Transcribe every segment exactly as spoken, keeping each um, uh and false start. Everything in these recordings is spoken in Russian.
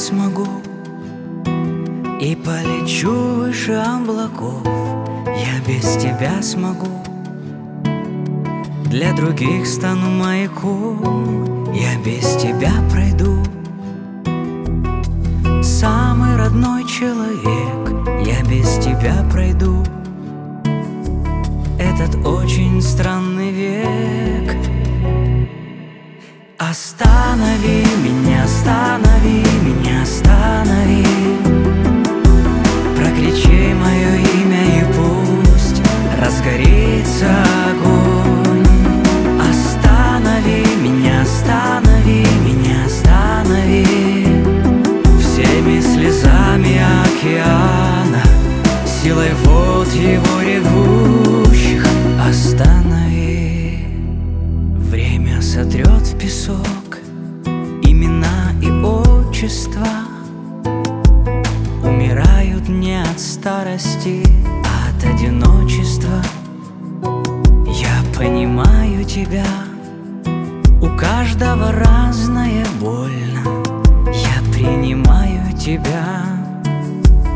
смогу и полечу выше облаков. Я без тебя смогу, для других стану маяком. Я без тебя пройду, самый родной человек. Я без тебя пройду этот очень странный век. Останови меня, останови меня, останови. Прокричи мое имя и пусть разгорится огонь. Останови меня, останови меня, останови. Всеми слезами океана, силой вод его ревущих. Останови. Время сотрет в песок имена и отчества. Умирают не от старости, а от одиночества. Я понимаю тебя, у каждого разная больно. Я принимаю тебя,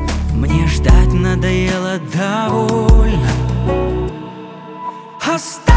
мне ждать надоело довольно. Оставь